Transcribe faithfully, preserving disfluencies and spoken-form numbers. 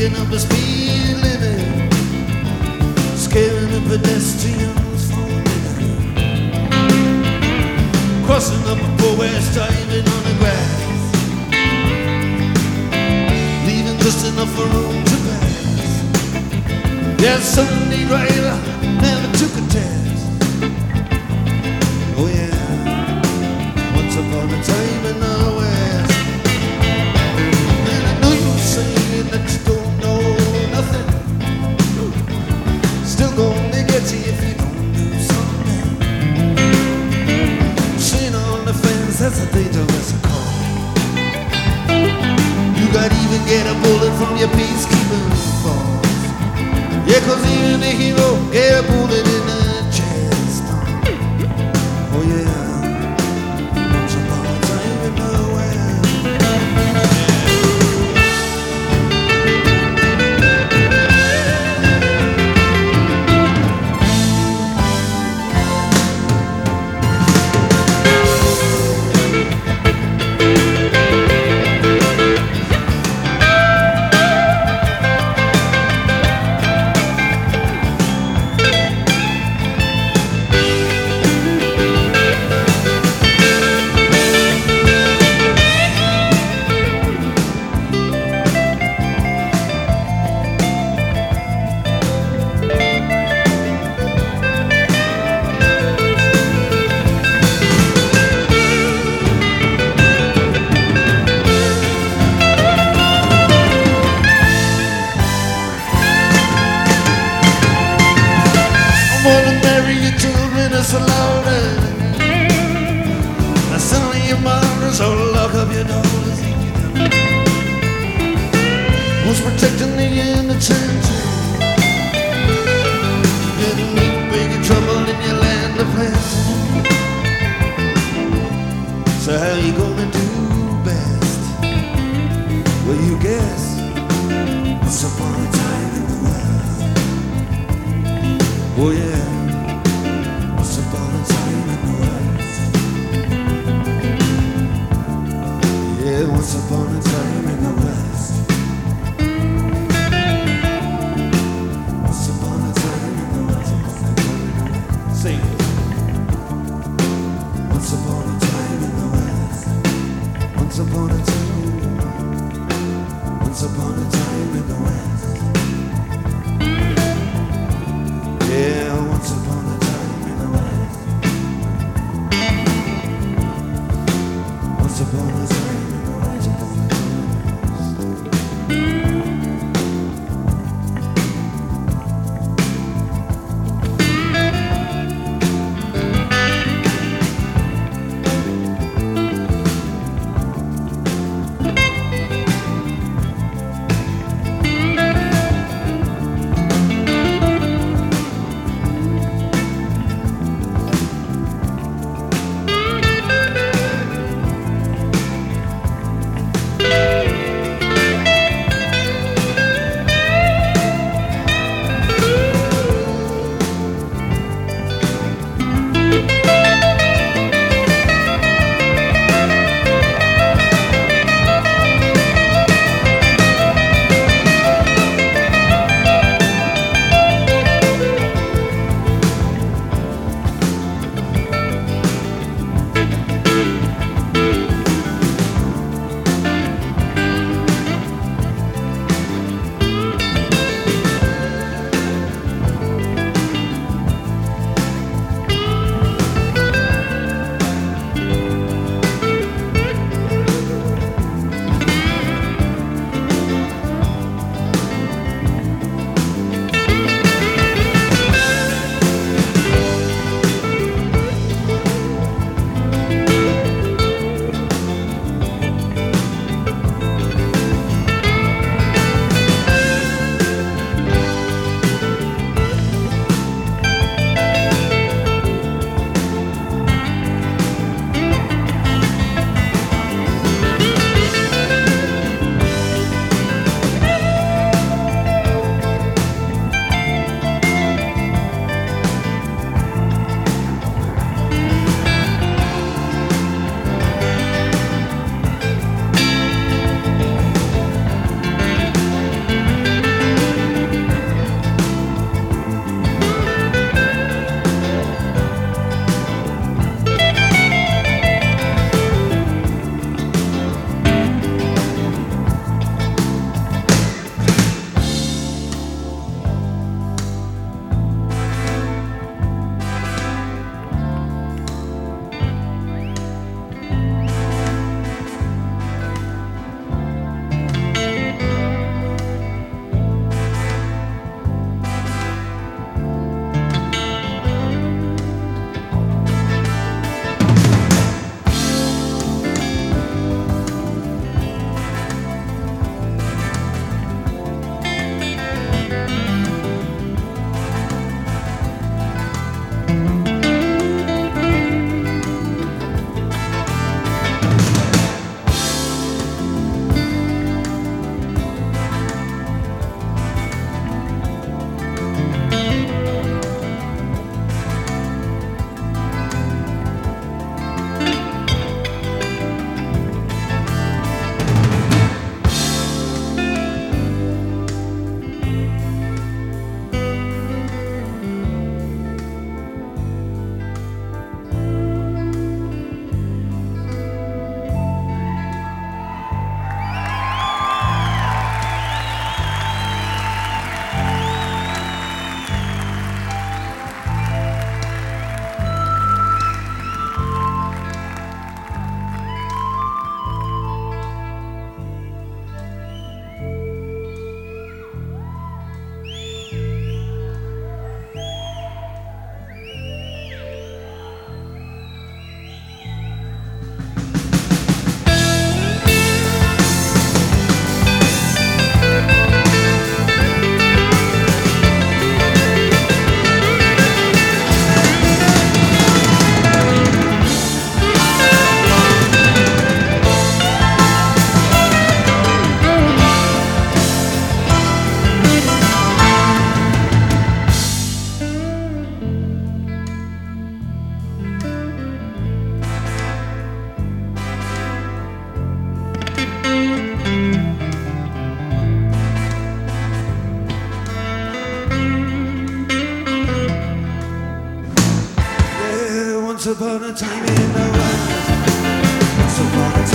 taking up the speed limit, scaring the pedestrians from living, crossing up a poor west, diving on the grass, leaving just enough for room to pass. That Sunday driver never took a test. Oh yeah, once upon a time in the West. And I know you're saying that you don't know nothing, still gonna get you if you don't do something. Sitting on the fence, that's a dangerous call. You got to even get a bullet from your peacekeeping force. Yeah, cause even the hero get a bullet in the chest. Oh yeah, once upon a time in the West. Wanna marry your children, it's allowed. Now some of your mothers, so lock up your doors. Who's protecting the innocent? You're gonna make big trouble in your land of plenty. So how you gonna do best? Well, you guess once upon a time in the West. Oh yeah, once upon a time in the West. Yeah, once upon a time in the West. Once upon a time in the West. Sing it. Once upon a time in the West. Once upon a time. Once upon a time in the West. Yeah. Once upon a time in the West. Once upon a